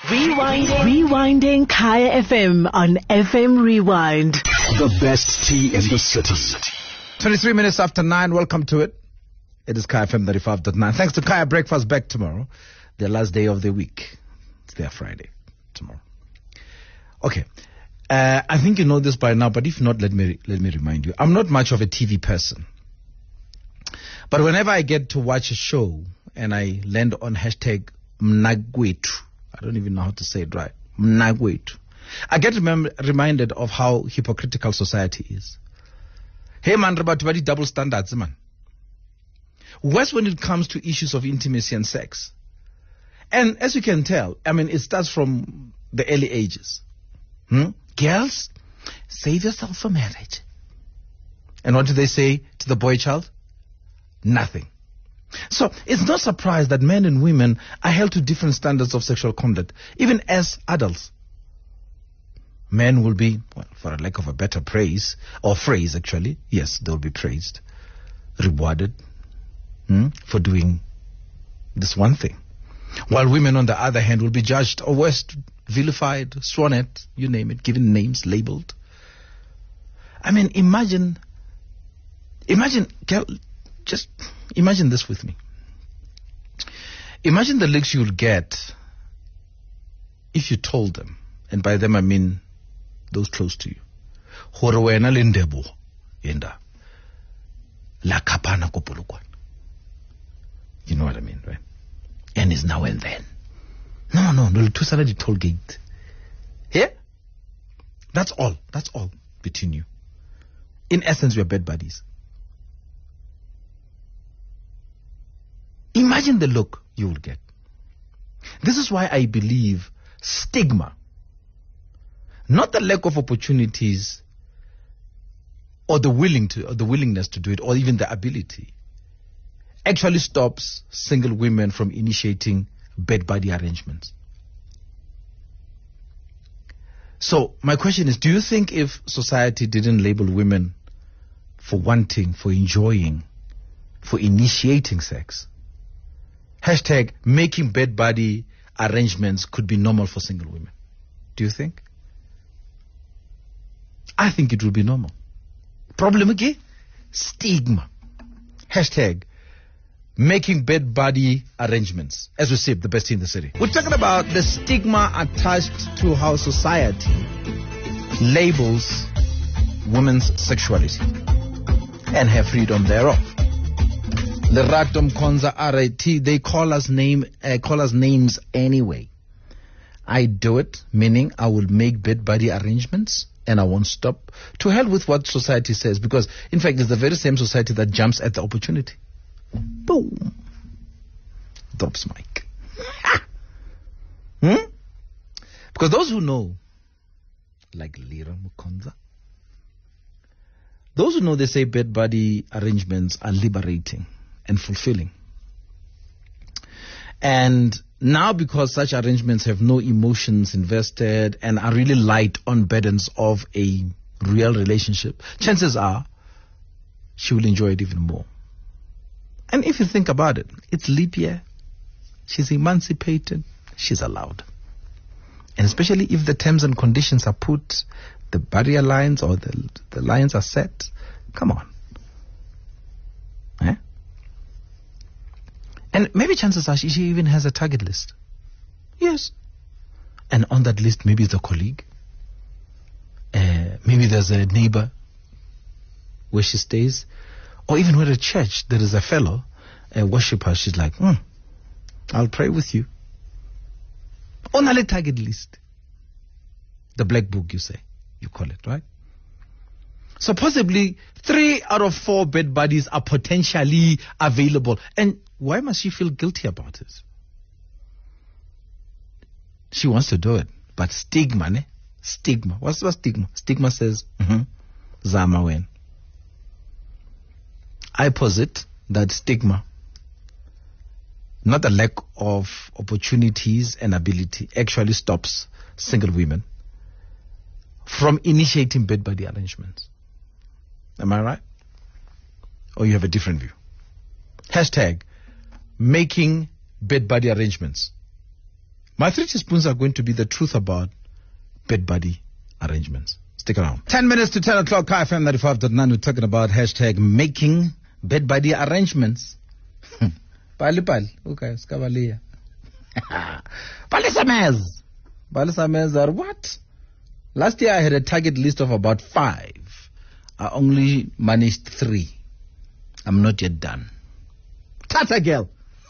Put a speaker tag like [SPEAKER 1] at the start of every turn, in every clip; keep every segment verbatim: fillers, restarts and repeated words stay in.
[SPEAKER 1] Rewinding. Rewinding Kaya F M on F M Rewind.
[SPEAKER 2] The best tea in the city.
[SPEAKER 3] twenty-three minutes after nine. Welcome to it. It is Kaya F M thirty-five point nine. Thanks to Kaya Breakfast back tomorrow. The last day of the week. It's their Friday tomorrow. Okay. Uh, I think you know this by now, but if not, let me let me remind you. I'm not much of a T V person. But whenever I get to watch a show and I land on hashtag Mnagwetu, I don't even know how to say it right, Mnagwetu, I get remem- reminded of how hypocritical society is. Hey man, about double standards, man. Worse when it comes to issues of intimacy and sex. And as you can tell, I mean, it starts from the early ages. Hmm? Girls, save yourself for marriage. And what do they say to the boy child? Nothing. So it's no surprise that men and women are held to different standards of sexual conduct, even as adults. Men will be, well, for a lack of a better praise, or phrase actually, yes, they'll be praised, rewarded hmm, for doing this one thing. While women, on the other hand, will be judged or worse, vilified, sworn at, you name it, given names, labeled. I mean, imagine, imagine, just imagine this with me. Imagine the looks you'll get if you told them, and by them I mean those close to you, hore wena le ndebo yenda la kapana ko Polokwane. You know what I mean, right? And it's now and then. No, no, no, to salad the toll gate. Here? That's all. That's all between you. In essence, we are bed buddies. Imagine the look you will get. This is why I believe stigma, not the lack of opportunities or the willing to, or the willingness to do it, or even the ability, actually stops single women from initiating bed buddy arrangements. So my question is, do you think if society didn't label women for wanting, for enjoying, for initiating sex, hashtag making bed buddy arrangements could be normal for single women? Do you think? I think it will be normal. Problem again? Stigma. Hashtag making bed buddy arrangements. As we see, the best in the city. We're talking about the stigma attached to how society labels women's sexuality and her freedom thereof. Lerato Mkonza R I T, they call us name, uh, call us names anyway. I do it, meaning I will make bed buddy arrangements and I won't stop. To hell with what society says, because in fact it's the very same society that jumps at the opportunity. Boom. Drops mic. hmm? Because those who know, like Lera Mukonza, those who know, they say bed buddy arrangements are liberating and fulfilling. And now, because such arrangements have no emotions invested and are really light on burdens of a real relationship, chances are she will enjoy it even more. And if you think about it, it's leap year. She's emancipated. She's allowed. And especially if the terms and conditions are put, the barrier lines or the, the lines are set, come on. Eh? And maybe chances are she, she even has a target list. Yes. And on that list, maybe it's a colleague. Uh, maybe there's a neighbor where she stays. Or even with a church, there is a fellow, a worshiper, she's like, hmm, I'll pray with you. On a target list. The black book, you say. You call it, right? So possibly three out of four bed buddies are potentially available. And why must she feel guilty about it? She wants to do it. But stigma, ne? Stigma. What's what stigma? Stigma says, mm-hmm, Zama wen. I posit that stigma, not the lack of opportunities and ability, actually stops single women from initiating bed buddy arrangements. Am I right? Or you have a different view? Hashtag making bed buddy arrangements My three teaspoons are going to be the truth about bed buddy arrangements. Stick around. Ten minutes to ten o'clock, K F M ninety-five point nine. We're talking about hashtag making bed buddy arrangements. Pali pali. Okay, skavalia. Pali samez. Pali samez are what? Last year I had a target list of about five. I only managed three. I'm not yet done. Tata girl.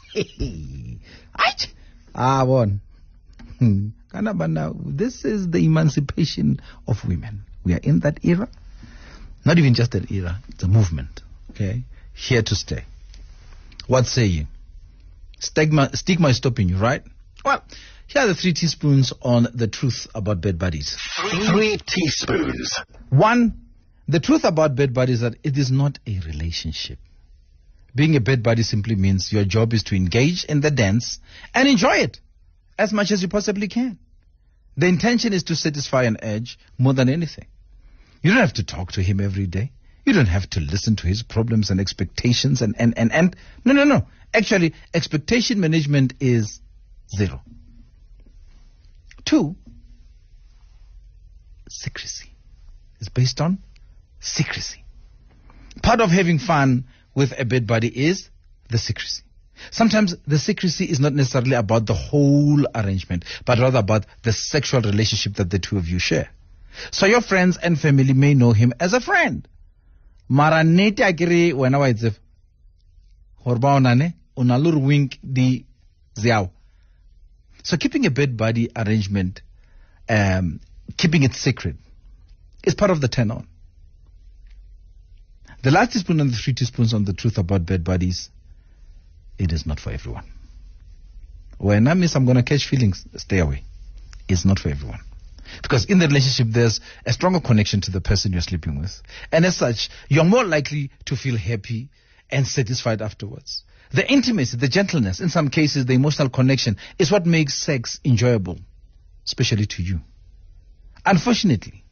[SPEAKER 3] Ah, one. This is the emancipation of women. We are in that era. Not even just an era. It's a movement. Okay? Here to stay. What say you? Stigma, stigma is stopping you, right? Well, here are the three teaspoons on the truth about bed buddies.
[SPEAKER 2] Three, three teaspoons.
[SPEAKER 3] One, the truth about bed buddies is that it is not a relationship. Being a bed buddy simply means your job is to engage in the dance and enjoy it as much as you possibly can. The intention is to satisfy an urge more than anything. You don't have to talk to him every day. You don't have to listen to his problems and expectations and, and, and, and. No, no, no. Actually, expectation management is zero. Two, secrecy. It's based on secrecy. Part of having fun with a bed buddy is the secrecy. Sometimes the secrecy is not necessarily about the whole arrangement, but rather about the sexual relationship that the two of you share. So your friends and family may know him as a friend. Mara nete akiri wena wa itsef. Horba onane unalur wink di ziao. So keeping a bed buddy arrangement, um, keeping it secret, is part of the turn on. The last teaspoon and the three teaspoons on the truth about bed buddies, it is not for everyone. When I miss I'm going to catch feelings, stay away. It's not for everyone. Because in the relationship, there's a stronger connection to the person you're sleeping with. And as such, you're more likely to feel happy and satisfied afterwards. The intimacy, the gentleness, in some cases, the emotional connection is what makes sex enjoyable, especially to you. Unfortunately,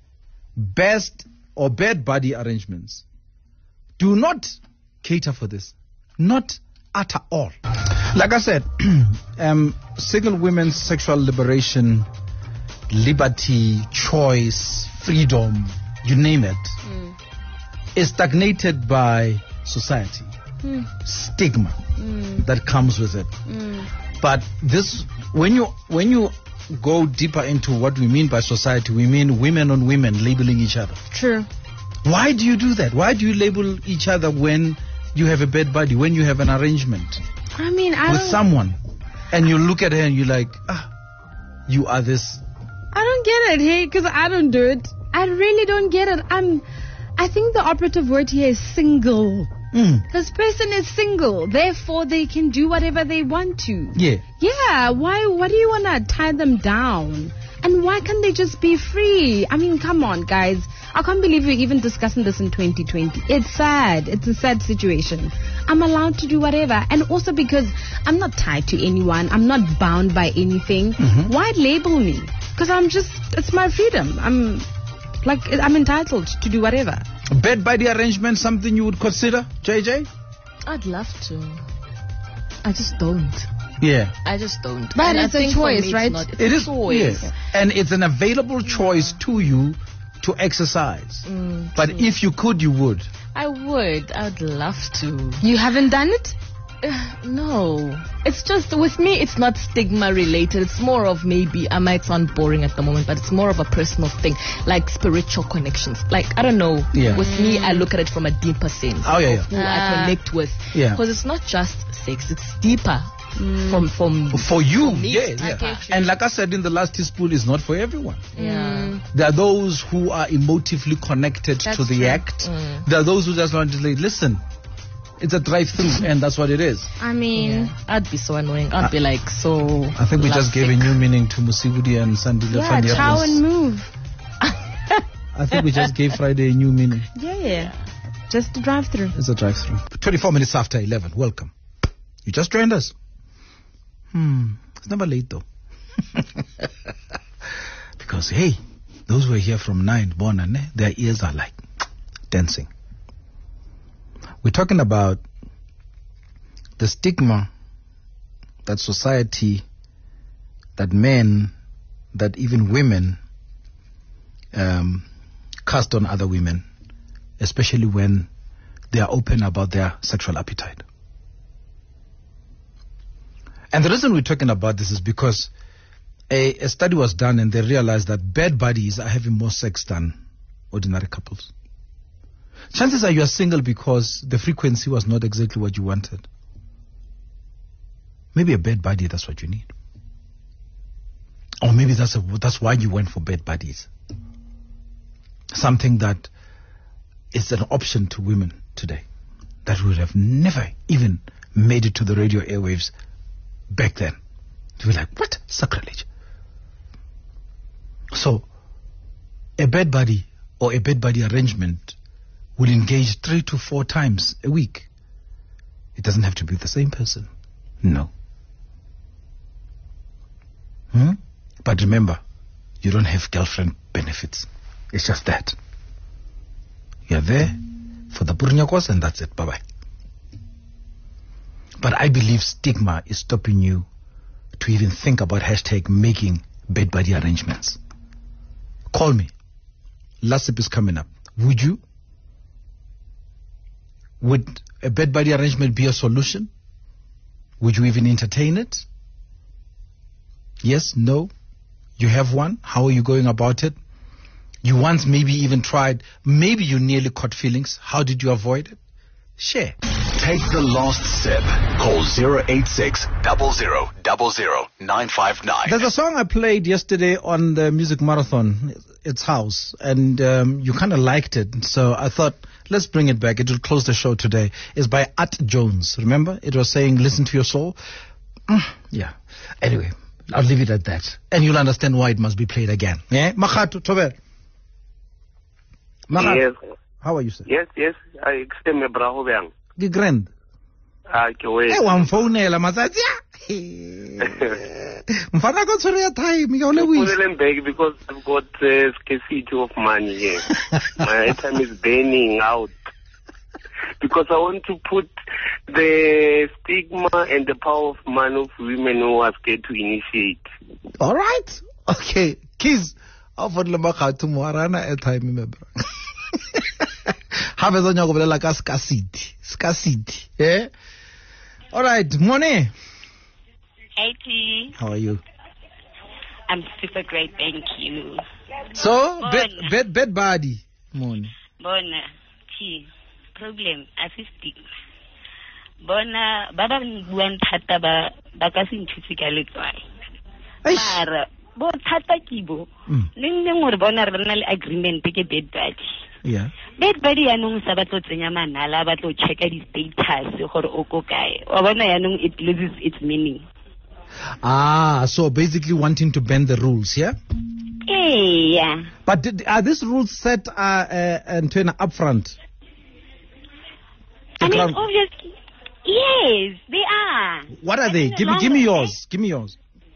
[SPEAKER 3] best or bad buddy arrangements do not cater for this. Not at all. Like I said, um, single women's sexual liberation, liberty, choice, freedom, you name it, mm. is stagnated by society. Mm. Stigma mm. that comes with it. Mm. But this, when you when you go deeper into what we mean by society, we mean women on women labeling each other.
[SPEAKER 4] True.
[SPEAKER 3] Why do you do that? Why do you label each other when you have a bed buddy, when you have an arrangement
[SPEAKER 4] I mean, I
[SPEAKER 3] with
[SPEAKER 4] don't,
[SPEAKER 3] someone, and you look at her and you're like, ah, you are this.
[SPEAKER 4] I don't get it, hey, because I don't do it. I really don't get it. I'm. I think the operative word here is single. Mm. This person is single, therefore they can do whatever they want to.
[SPEAKER 3] Yeah.
[SPEAKER 4] Yeah. Why? Why do you want to tie them down? And why can't they just be free? I mean, come on, guys. I can't believe we're even discussing this in twenty twenty. It's sad. It's a sad situation. I'm allowed to do whatever. And also because I'm not tied to anyone. I'm not bound by anything. Mm-hmm. Why label me? Because I'm just, it's my freedom. I'm like, I'm entitled to do whatever.
[SPEAKER 3] Bed buddy arrangement, something you would consider, J J?
[SPEAKER 5] I'd love to. I just don't.
[SPEAKER 3] Yeah.
[SPEAKER 5] I just don't.
[SPEAKER 4] But
[SPEAKER 5] and
[SPEAKER 4] it's a choice,
[SPEAKER 5] me,
[SPEAKER 4] right?
[SPEAKER 5] It's not, it's
[SPEAKER 3] it
[SPEAKER 5] a
[SPEAKER 3] is.
[SPEAKER 5] choice.
[SPEAKER 3] Yeah. And it's an available choice to you to exercise. Mm, but true. If you could, you would.
[SPEAKER 5] I would. I would love to.
[SPEAKER 4] You haven't done it?
[SPEAKER 5] Uh, no. It's just, with me, it's not stigma related. It's more of maybe, I might sound boring at the moment, but it's more of a personal thing, like spiritual connections. Like, I don't know.
[SPEAKER 3] Yeah.
[SPEAKER 5] With me, I look at it from a deeper sense.
[SPEAKER 3] Oh, yeah, yeah.
[SPEAKER 5] Of who
[SPEAKER 4] ah.
[SPEAKER 5] I connect with.
[SPEAKER 3] Yeah.
[SPEAKER 5] Because it's not just sex, it's deeper. Mm. From, from
[SPEAKER 3] for you,
[SPEAKER 5] for me,
[SPEAKER 3] yeah, yeah. And like I said in the last teaspoon, it's not for everyone.
[SPEAKER 5] Yeah.
[SPEAKER 3] There are those who are emotively connected
[SPEAKER 4] That's
[SPEAKER 3] to the
[SPEAKER 4] true.
[SPEAKER 3] act.
[SPEAKER 5] Mm.
[SPEAKER 3] There are those who just want to say, listen, it's a drive-through, and that's what it is.
[SPEAKER 4] I mean,
[SPEAKER 5] yeah. I'd be so annoying. I'd I, be like so.
[SPEAKER 3] I think we just gave a new meaning to Musibudi and Sandile.
[SPEAKER 4] Yeah, chow and move.
[SPEAKER 3] I think we just gave Friday a new meaning.
[SPEAKER 4] Yeah, yeah. Just a drive-through.
[SPEAKER 3] It's a drive-through. twenty-four minutes after eleven. Welcome. You just joined us. Hmm. It's never late though. Because hey, those who are here from nine, born and their ears are like dancing. We're talking about the stigma that society that men, that even women um, cast on other women, especially when they are open about their sexual appetite. And the reason we're talking about this is because a, a study was done and they realized that bed buddies are having more sex than ordinary couples. Chances are you are single because the frequency was not exactly what you wanted. Maybe a bed buddy, that's what you need. Or maybe that's a, that's why you went for bed buddies. Something that is an option to women today that would have never even made it to the radio airwaves back then. You were like, what? Sacrilege. So, a bed buddy or a bed buddy arrangement will engage three to four times a week. It doesn't have to be the same person. No. Hmm? But remember, you don't have girlfriend benefits. It's just that. You're there for the burnyakos and that's it. Bye-bye. But I believe stigma is stopping you to even think about hashtag making bed buddy arrangements. Call me. LASIP is coming up. Would you? Would a bed buddy arrangement be a solution? Would you even entertain it? Yes? No? You have one? How are you going about it? You once maybe even tried, maybe you nearly caught feelings. How did you avoid it? Share.
[SPEAKER 2] Take the last sip. Call zero eight six, zero zero zero zero, nine five nine.
[SPEAKER 3] There's a song I played yesterday on the Music Marathon, It's House, and um, you kind of liked it. So I thought, let's bring it back. It will close the show today. It's by Art Jones. Remember? It was saying, listen to your soul. Mm, yeah. Anyway, I'll leave it at that. And you'll understand why it must be played again. Yeah? Makatu, Tober.
[SPEAKER 6] Yes.
[SPEAKER 3] How are you, sir?
[SPEAKER 6] Yes, yes. I extend my bravo bang.
[SPEAKER 3] Di grand.
[SPEAKER 6] Ah, ke we.
[SPEAKER 3] Eh, wa mfounela matsatsi a. Mfana go tshwere ya time, ya ole wish.
[SPEAKER 6] Put back because I've got uh, scarcity of money here. My time is burning out. Because I want to put the stigma and the power of man of women who are scared to initiate.
[SPEAKER 3] All right. Okay. Kids, I'll put the makatu moarana at time, remember. Have a zonyo go like a scarcity. Scarcity. Yeah? All right. Money.
[SPEAKER 7] Hey, T.
[SPEAKER 3] How are you?
[SPEAKER 7] I'm super great, thank you.
[SPEAKER 3] So,
[SPEAKER 7] Bona.
[SPEAKER 3] bed, bed, bed body. Money.
[SPEAKER 7] Bona, T. Problem, assisting. Bona, baba buan thata ba ba ka se ntshitse ka letswai. Mara, bo thata kibo. Neng neng gore bona re na le agreement ke bed buddy.
[SPEAKER 3] Yeah.
[SPEAKER 7] Bed buddy yanong sa ba tlo tsenya manala ba tlo checka di status gore o ko kae. Wa bona yanong it loses its meaning.
[SPEAKER 3] Ah, so basically wanting to bend the rules, yeah?
[SPEAKER 7] Yeah.
[SPEAKER 3] But did, are these rules set uh, uh, and up front?
[SPEAKER 7] I mean, obviously, yes, they are.
[SPEAKER 3] What are
[SPEAKER 7] I
[SPEAKER 3] they?
[SPEAKER 7] mean,
[SPEAKER 3] Give me, give me yours. Give me yours.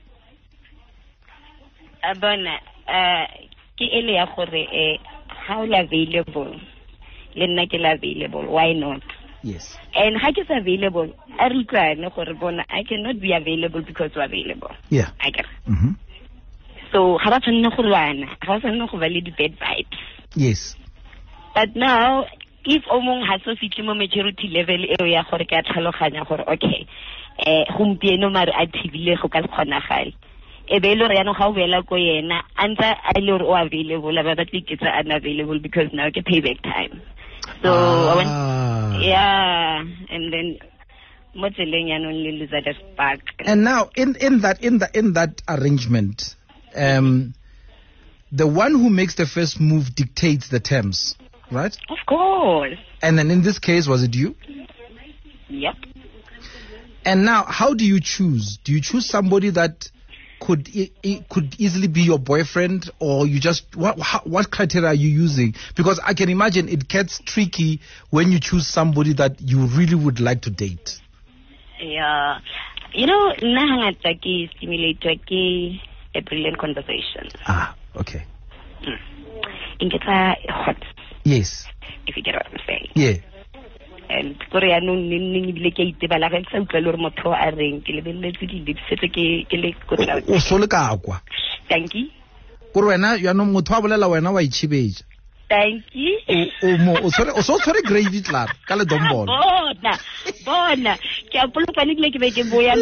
[SPEAKER 7] Abona, uh, ke ele ya gore eh how available. Le nna ke available. Why not?
[SPEAKER 3] Yes.
[SPEAKER 7] And how is available? I require no gore bona. I cannot be available because you're available.
[SPEAKER 3] Yeah.
[SPEAKER 7] I get.
[SPEAKER 3] Mhm.
[SPEAKER 7] So, ha ba tshwanna go lwana. Ha ba tshwanna go ba le di bad vibes.
[SPEAKER 3] Yes.
[SPEAKER 7] But now, if omong has so fitlhe mo majority level eo ya gore ka tlhaloganya gore okay eh gompieno mare a thibile go ka kgonagale e be ile re yana ga o bela ko yena anta a ile o available ba ba tliketsa unavailable because now ke payback time. So
[SPEAKER 3] ah.
[SPEAKER 7] I went, yeah, and then mo tseleng ya no le lose that spark.
[SPEAKER 3] And now in in that in the in that arrangement, um the one who makes the first move dictates the terms. Right?
[SPEAKER 7] Of course.
[SPEAKER 3] And then in this case, was it you?
[SPEAKER 7] Yep.
[SPEAKER 3] And now, how do you choose? Do you choose somebody that could e- e- could easily be your boyfriend, or you just what how, what criteria are you using? Because I can imagine it gets tricky when you choose somebody that you really would like to date.
[SPEAKER 7] Yeah. You know, nna hangata ke stimulator ke a brilliant conversation.
[SPEAKER 3] Ah, okay.
[SPEAKER 7] Mm. In hot.
[SPEAKER 3] Yes.
[SPEAKER 7] If you get what I'm saying.
[SPEAKER 3] Yeah.
[SPEAKER 7] and kore ya no neng bile ke itebala ga tsa utlwa le re motho a reng ke lebelletse di dipsetse ke ke le go tla
[SPEAKER 3] o so le ka kwa
[SPEAKER 7] thank you
[SPEAKER 3] kore wena ya no motho a bolela wena wa ichibeja
[SPEAKER 7] thank you
[SPEAKER 3] o mo o sore o so sore gravy tla ka le dombolo
[SPEAKER 7] bona bona ke a poloka le ke be ke boya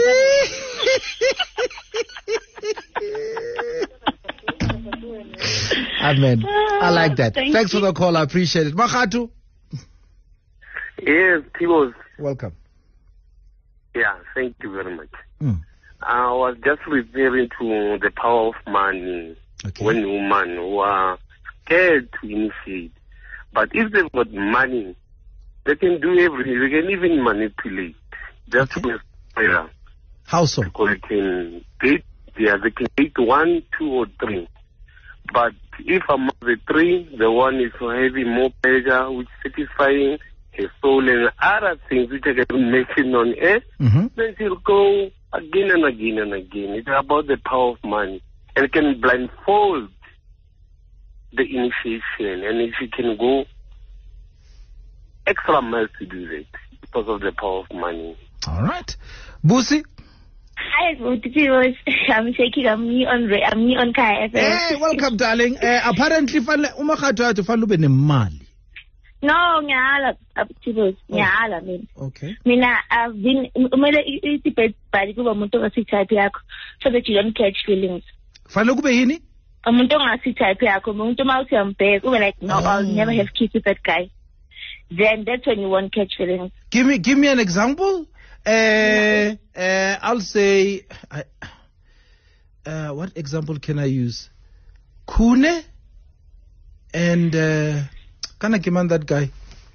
[SPEAKER 3] Amen. I like that.
[SPEAKER 7] Thank
[SPEAKER 3] Thanks
[SPEAKER 7] you.
[SPEAKER 3] for the call. I appreciate it. Makatu.
[SPEAKER 6] Yes, Tibos.
[SPEAKER 3] Welcome.
[SPEAKER 6] Yeah, thank you very much.
[SPEAKER 3] Mm.
[SPEAKER 6] I was just referring to the power of money
[SPEAKER 3] Okay.
[SPEAKER 6] when women who are scared to initiate. But if they've got money, they can do everything. They can even manipulate. Just
[SPEAKER 3] Okay.
[SPEAKER 6] with yeah.
[SPEAKER 3] How so?
[SPEAKER 6] Because they can date, yeah, they can date one, two, or three. But if among the three, the one is having more pleasure, which satisfying her soul and other things which I can mention on air,
[SPEAKER 3] Mm-hmm.
[SPEAKER 6] then she'll go again and again and again. It's about the power of money. And it can blindfold the initiation. And if she can go extra miles to do that because of the power of money.
[SPEAKER 3] All right. Busi.
[SPEAKER 8] Hi, Tibos. I'm shaking. I'm me on re- I'm me on Kaya F M.
[SPEAKER 3] Hey, welcome, darling. Uh, apparently, fanele umakhathu athi fanele ube nemali.
[SPEAKER 8] No, ngiyala Tibos. Ngiyala mina.
[SPEAKER 3] Okay.
[SPEAKER 8] Mina I've been umele isibed bali kuba umuntu ongasithathe yakho so that you don't catch feelings.
[SPEAKER 3] Fanele kube yini?
[SPEAKER 8] Umuntu ongasithathe yakho, umuntu mawuthi ambheka ube like no, I'll
[SPEAKER 3] Oh.
[SPEAKER 8] never have kids with that guy. Then that's when you won't catch feelings.
[SPEAKER 3] Give me give me an example. Uh, uh, I'll say I, uh, what example can I use? Kune and uh, can I command that guy?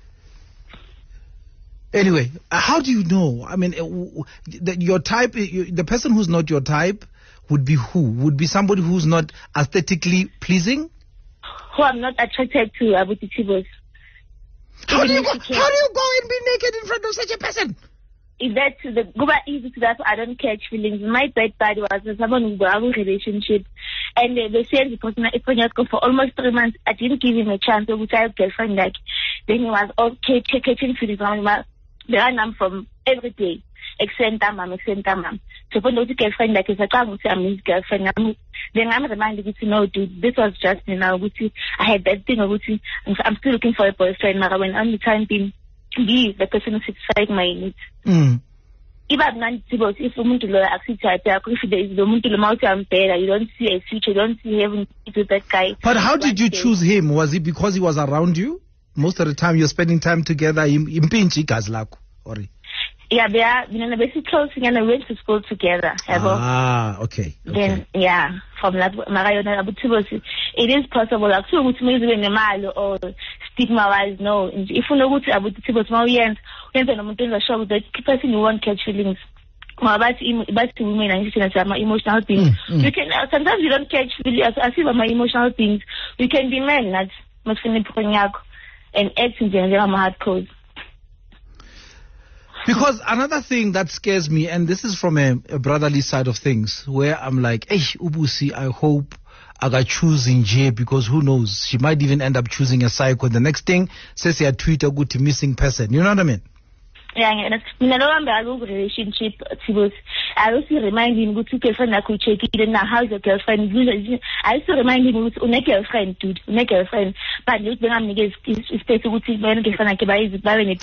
[SPEAKER 3] Anyway, uh, how do you know? I mean, uh, w- w- the, your type, uh, you, the person who's not your type would be who? Would be somebody who's not aesthetically pleasing?
[SPEAKER 8] Who I'm not attracted to, Abuti Tibos.
[SPEAKER 3] How do you go?
[SPEAKER 8] Even if you
[SPEAKER 3] How do you go and be naked in front of such a person?
[SPEAKER 8] If that's the Guba easy to that, I don't catch feelings. My bad body was with someone who have a relationship, and uh, they said the person if I go for almost three months, I didn't give him a chance. So we tried girlfriend like, then he was okay catching feelings. The one I'm from every day, except mom, except mom. So when those girlfriend like is a come with I'm his girlfriend, I'm, then I'm reminded you to know, dude, this was just you know, with you. I had that thing with you. I'm, I'm still looking for a boyfriend. But when I'm the time being. Be the person who satisfies my needs.
[SPEAKER 3] Mm.
[SPEAKER 8] If I'm not able, if umuntu lo accept type, if there is umuntu lo mawuthi ampela, you don't see a future, you don't see having kids with that guy.
[SPEAKER 3] But how did you
[SPEAKER 8] One day.
[SPEAKER 3] choose him? Was it because he was around you? Most of the time you're spending time together. Impinchi igazi lakho. Or
[SPEAKER 8] Yeah, they are. You know, basically close and we went to school together. Yabo.
[SPEAKER 3] ah, okay.
[SPEAKER 8] Then
[SPEAKER 3] okay.
[SPEAKER 8] yeah, from that Marayona Abutibos, it is possible. Like so, which means when the mal or stigma wise, no. If you know what Abutibos, now we end, we end on a mountain show that person you won't catch feelings. About women and my emotional things.
[SPEAKER 3] Mm, mm.
[SPEAKER 8] You can uh, sometimes you don't catch feelings. As if my emotional things, we can be men. That's most and act in general my hard cause.
[SPEAKER 3] Because another thing that scares me, and this is from a, a brotherly side of things, where I'm like, hey, Ubusi, I hope I got choosing J, because who knows, she might even end up choosing a psycho. The next thing says your Twitter good to missing person. You know what I mean?
[SPEAKER 8] Yeah, and in a long relationship, Tibos, I also remind him go to girlfriend I could check it now how's your girlfriend. I also remind him with a girlfriend, dude, a girlfriend. But you don't have to space with when girlfriend I can buy it by any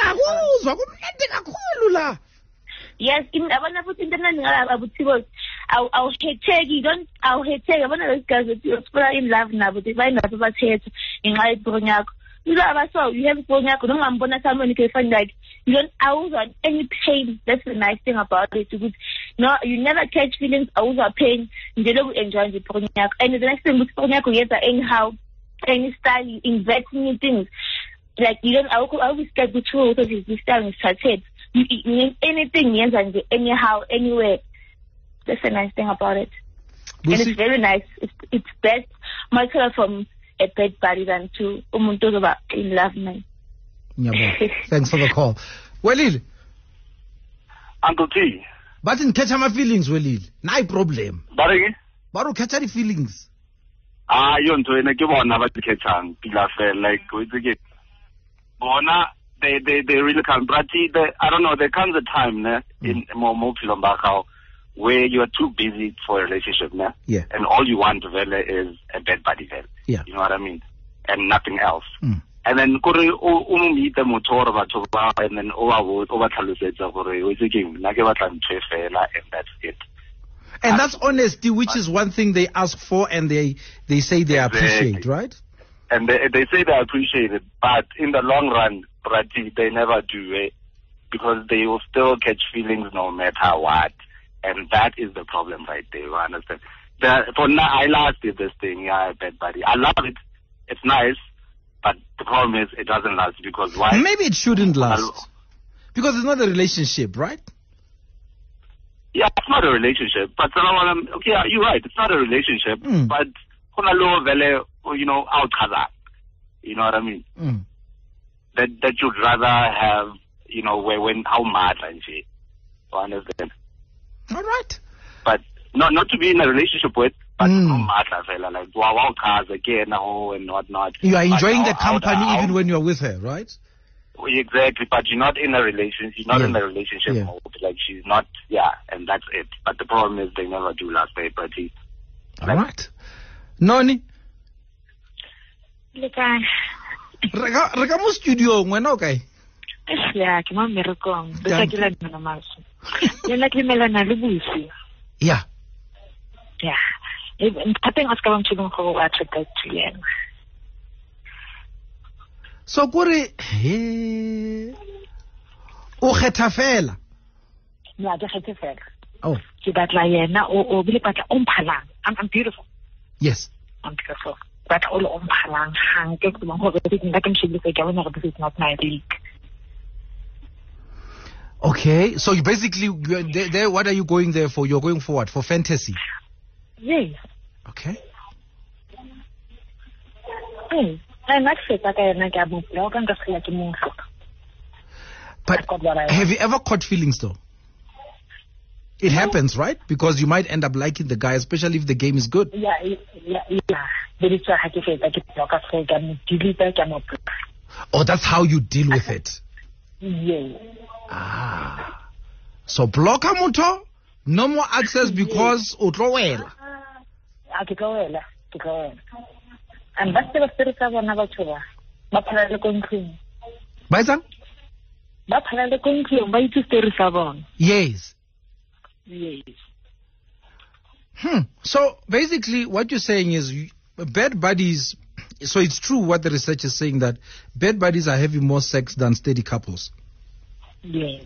[SPEAKER 8] Yes, in I wanna put in the name of Tibos. I'll I'll hate you don't I'll hate you. I wanna those guys that you're in love now, but if I know about hate in life Brunyak. You know, so you have Brunyak, no one bonus someone you can find like you don't out on any pain. That's the nice thing about it. No, you never catch feelings out of pain. You don't enjoy the Brunyak. And the next thing with Brunyak, you get anyhow, any style, you invest new things. Like you don't I always get the truth because this time is started. You mean anything, yes, and anyhow, anywhere. That's the nice thing about it.
[SPEAKER 3] Busi?
[SPEAKER 8] And it's very nice. It's, it's best, much better from a pet body than to umuntu about in love man.
[SPEAKER 3] Yeah, thanks for the call. Welil,
[SPEAKER 6] Uncle T,
[SPEAKER 3] but in catch my feelings, Welil. No problem.
[SPEAKER 6] Bareng?
[SPEAKER 3] Baru catch the feelings.
[SPEAKER 6] Ah, yonto ena ke bona ba di catchang pila fela like o itse ke bona they, they, they really can't. But the, I don't know, there comes a time ne, in Momo Pilombakao where you are too busy for a relationship, ne?
[SPEAKER 3] Yeah.
[SPEAKER 6] And all you want vele is a bed buddy vele.
[SPEAKER 3] Yeah.
[SPEAKER 6] You know what I mean? And nothing else.
[SPEAKER 3] Mm.
[SPEAKER 6] And then kore o meet the motor batho ba and then o a o ba tlhalosetsa gore o itse ke nna ke batla ntwe fela and that's it.
[SPEAKER 3] And that's honesty, which is one thing they ask for and they they say they
[SPEAKER 6] Exactly.
[SPEAKER 3] appreciate, right?
[SPEAKER 6] And they, they say they appreciate it, but in the long run, Prati, they never do it because they will still catch feelings no matter what. And that is the problem right there, you understand? The, for now, I lasted this thing, yeah, bed buddy. I love it. It's nice, but the problem is it doesn't last because why?
[SPEAKER 3] Maybe it shouldn't last. Because it's not a relationship, right?
[SPEAKER 6] Yeah, it's not a relationship, but um, okay, yeah, you're right. It's not a relationship,
[SPEAKER 3] Mm.
[SPEAKER 6] but you know, out you know what I mean?
[SPEAKER 3] Mm.
[SPEAKER 6] That that you'd rather have, you know, where when how mad and shit. You understand?
[SPEAKER 3] All right.
[SPEAKER 6] But not not to be in a relationship with, but
[SPEAKER 3] Mm.
[SPEAKER 6] no matter fella like wow wow cars again oh, and whatnot.
[SPEAKER 3] You are
[SPEAKER 6] But
[SPEAKER 3] enjoying the
[SPEAKER 6] out- out-
[SPEAKER 3] company
[SPEAKER 6] out-
[SPEAKER 3] even when you're with her, right?
[SPEAKER 6] Exactly, but you're not in a relationship. You're not
[SPEAKER 3] Yeah.
[SPEAKER 6] in a relationship
[SPEAKER 3] Yeah.
[SPEAKER 6] mode. Like she's not, yeah, and that's it. But the problem is they never do last day, but he.
[SPEAKER 3] All right. Noni,
[SPEAKER 8] Le kae?
[SPEAKER 3] reka reka mo studio wena okay?
[SPEAKER 8] Eish, ya, ke mo mmerekong. Be
[SPEAKER 3] Yeah.
[SPEAKER 8] sa ke la nna maso. Le nna ke melana le busi.
[SPEAKER 3] Yeah.
[SPEAKER 8] Yeah. E mphateng a ska ba mtshileng go wa attracted to yena.
[SPEAKER 3] So kore he o kgetha fela.
[SPEAKER 8] Ya, ke kgethe fela.
[SPEAKER 3] Oh,
[SPEAKER 8] Ke batla yena o o bile batla o mphalang. I'm I'm beautiful.
[SPEAKER 3] yes.
[SPEAKER 8] I'm beautiful. But all o mphalang hang ke ke mo go re ke nka ke mshile ke bona gore this is not my league.
[SPEAKER 3] Okay, so you basically you're there, there. What are you going there for? You're going for what? For fantasy.
[SPEAKER 8] Yes.
[SPEAKER 3] Okay.
[SPEAKER 8] Hey, I like it that I like a book. I can just like a
[SPEAKER 3] But have you ever caught feelings though? It happens, right? Because you might end up liking the guy, especially if the game is good.
[SPEAKER 8] Yeah, yeah, yeah. But it's a happy face. I can block a fake and delete it and upload.
[SPEAKER 3] Oh, that's how you deal with it.
[SPEAKER 8] Yeah.
[SPEAKER 3] Ah. So block a motor, no more access because utlowela.
[SPEAKER 8] I can go in. I can go in. And that's the spirit of another tour. But I look on clean.
[SPEAKER 3] Baizang?
[SPEAKER 8] But I look on clean. But it's still savon.
[SPEAKER 3] Yes.
[SPEAKER 8] Yes.
[SPEAKER 3] Hmm. So basically, what you're saying is you, bad buddies. So it's true what the research is saying that bad buddies are having more sex than steady couples.
[SPEAKER 8] Yes.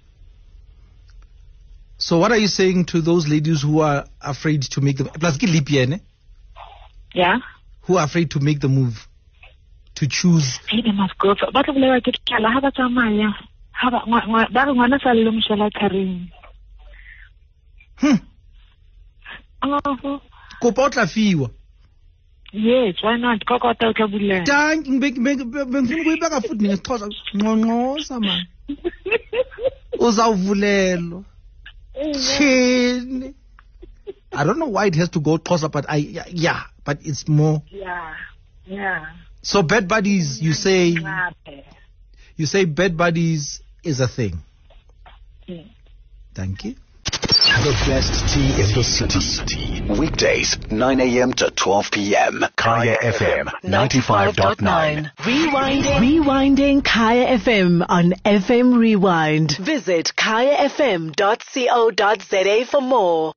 [SPEAKER 3] So what are you saying to those ladies who are afraid to make the plus ke leap year, ne?
[SPEAKER 8] Yeah?
[SPEAKER 3] Who are afraid to make the move to choose?
[SPEAKER 8] Hey, they must go. But if they were to tell, how about Maya? How about that one? That's a little shall I carry?
[SPEAKER 3] Hmm.
[SPEAKER 8] Oh.
[SPEAKER 3] Kopa o tla fiwa.
[SPEAKER 8] Yes, why not? Koko ta ka bula.
[SPEAKER 3] Tang bengifuna ukuyibeka futhi ngesixhosa ngqongqoza man. Uzawuvulelwa. Chini. I don't know why it has to go Xhosa, but I yeah, yeah, but it's more.
[SPEAKER 8] Yeah, yeah.
[SPEAKER 3] So bad buddies, you say
[SPEAKER 8] Clap.
[SPEAKER 3] you say bad buddies is a thing.
[SPEAKER 8] Mm.
[SPEAKER 3] Thank you.
[SPEAKER 2] The best tea in the city. Weekdays, nine a.m. to twelve p.m. Kaya F M, ninety-five point nine.
[SPEAKER 1] Rewinding. Rewinding Kaya F M on F M Rewind. Visit kaya f m dot co dot za for more.